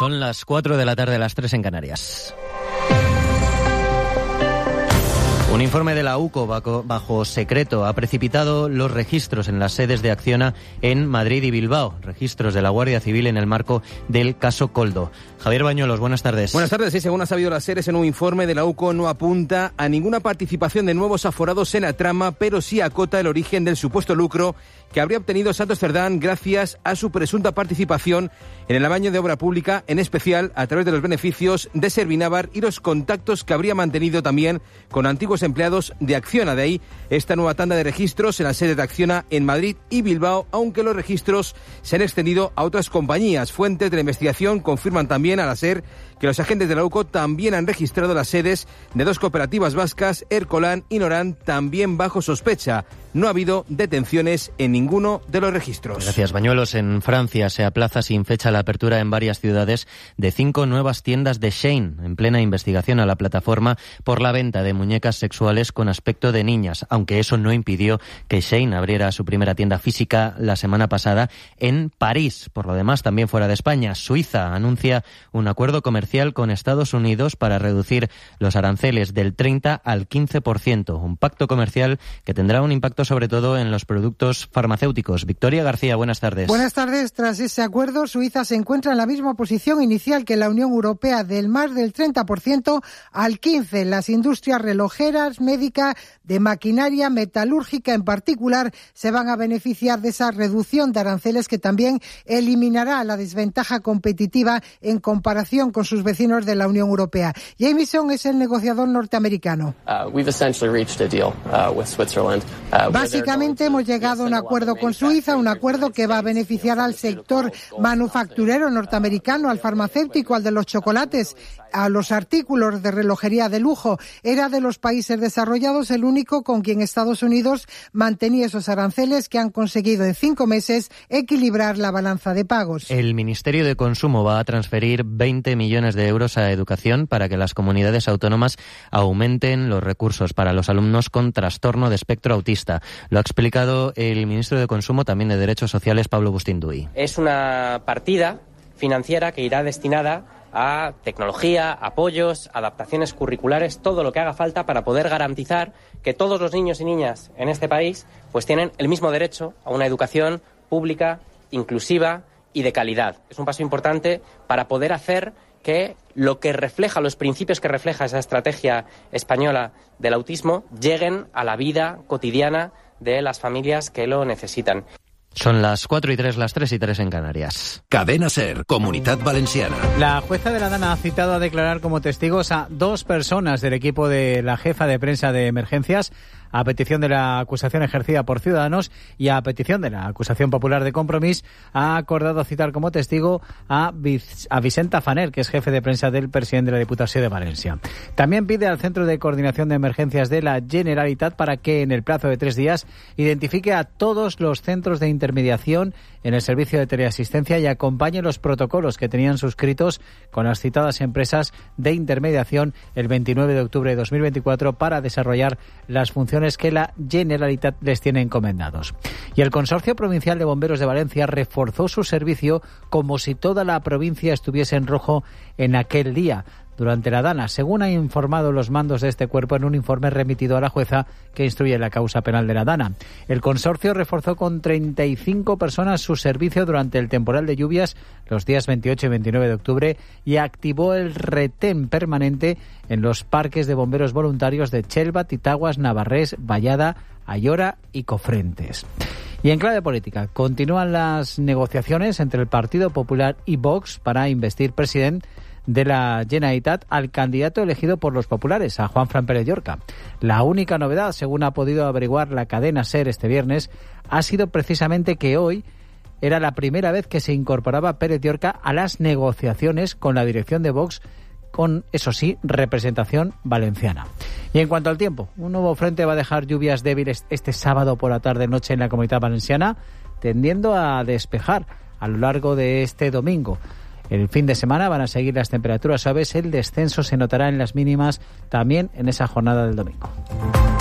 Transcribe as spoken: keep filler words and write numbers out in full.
Son las cuatro de la tarde, las tres en Canarias. Un informe de la U C O bajo, bajo secreto ha precipitado los registros en las sedes de Acciona en Madrid y Bilbao, registros de la Guardia Civil en el marco del caso Koldo. Javier Bañuelos, buenas tardes. Buenas tardes. Sí, según ha sabido las sedes en un informe de la U C O, no apunta a ninguna participación de nuevos aforados en la trama, pero sí acota el origen del supuesto lucro que habría obtenido Santos Cerdán gracias a su presunta participación en el amaño de obra pública, en especial a través de los beneficios de Servinávar y los contactos que habría mantenido también con antiguos empleados de Acciona. De ahí esta nueva tanda de registros en la sede de Acciona en Madrid y Bilbao, aunque los registros se han extendido a otras compañías. Fuentes de la investigación confirman también a la SER que los agentes de la U C O también han registrado las sedes de dos cooperativas vascas, Ercolán y Norán, también bajo sospecha. No ha habido detenciones en ninguno de los registros. Gracias, Bañuelos. En Francia se aplaza sin fecha la apertura en varias ciudades de cinco nuevas tiendas de Shein, en plena investigación a la plataforma por la venta de muñecas sexuales con aspecto de niñas, aunque eso no impidió que Shein abriera su primera tienda física la semana pasada en París. Por lo demás, también fuera de España, Suiza anuncia un acuerdo comercial con Estados Unidos para reducir los aranceles del treinta al quince por ciento, un pacto comercial que tendrá un impacto sobre todo en los productos farmacéuticos. Victoria García, buenas tardes. Buenas tardes. Tras ese acuerdo, Suiza se encuentra en la misma posición inicial que la Unión Europea, del más del treinta por ciento al quince por ciento. Las industrias relojeras, médica, de maquinaria, metalúrgica en particular, se van a beneficiar de esa reducción de aranceles que también eliminará la desventaja competitiva en comparación con sus vecinos de la Unión Europea. Jameson es el negociador norteamericano. Uh, we've essentially reached a deal uh, with Switzerland. Uh, Básicamente hemos llegado a un acuerdo con Suiza, un acuerdo que va a beneficiar al sector manufacturero norteamericano, al farmacéutico, al de los chocolates, a los artículos de relojería de lujo. Era de los países desarrollados el único con quien Estados Unidos mantenía esos aranceles, que han conseguido en cinco meses equilibrar la balanza de pagos. El Ministerio de Consumo va a transferir veinte millones de euros a educación para que las comunidades autónomas aumenten los recursos para los alumnos con trastorno de espectro autista. Lo ha explicado el ministro de Consumo, también de Derechos Sociales, Pablo Bustinduy. Es una partida financiera que irá destinada a tecnología, apoyos, adaptaciones curriculares, todo lo que haga falta para poder garantizar que todos los niños y niñas en este país pues tienen el mismo derecho a una educación pública, inclusiva y de calidad. Es un paso importante para poder hacer que lo que refleja, los principios que refleja esa estrategia española del autismo lleguen a la vida cotidiana de las familias que lo necesitan. Son las cuatro y tres, las tres y tres en Canarias. Cadena SER, Comunitat Valenciana. La jueza de la Dana ha citado a declarar como testigos a dos personas del equipo de la jefa de prensa de emergencias, a petición de la acusación ejercida por Ciudadanos y a petición de la acusación popular de Compromís. Ha acordado citar como testigo a, Vic- a Vicenta Faner, que es jefe de prensa del presidente de la Diputación de Valencia. También pide al Centro de Coordinación de Emergencias de la Generalitat para que en el plazo de tres días identifique a todos los centros de intermediación en el servicio de teleasistencia y acompañe los protocolos que tenían suscritos con las citadas empresas de intermediación el veintinueve de octubre de dos mil veinticuatro para desarrollar las funciones que la Generalitat les tiene encomendados. Y el Consorcio Provincial de Bomberos de Valencia reforzó su servicio como si toda la provincia estuviese en rojo en aquel día, durante la Dana, según han informado los mandos de este cuerpo en un informe remitido a la jueza que instruye la causa penal de la Dana. El consorcio reforzó con treinta y cinco personas su servicio durante el temporal de lluvias los días veintiocho y veintinueve de octubre y activó el retén permanente en los parques de bomberos voluntarios de Chelva, Titaguas, Navarrés, Vallada, Ayora y Cofrentes. Y en clave política, continúan las negociaciones entre el Partido Popular y Vox para investir presidente de la Generalitat al candidato elegido por los populares, a Juanfran Pérez Llorca. La única novedad, según ha podido averiguar la cadena SER este viernes, ha sido precisamente que hoy era la primera vez que se incorporaba Pérez Llorca a las negociaciones con la dirección de Vox, con, eso sí, representación valenciana. Y en cuanto al tiempo, un nuevo frente va a dejar lluvias débiles este sábado por la tarde-noche en la Comunidad Valenciana, tendiendo a despejar a lo largo de este domingo. El fin de semana van a seguir las temperaturas suaves, el descenso se notará en las mínimas también en esa jornada del domingo.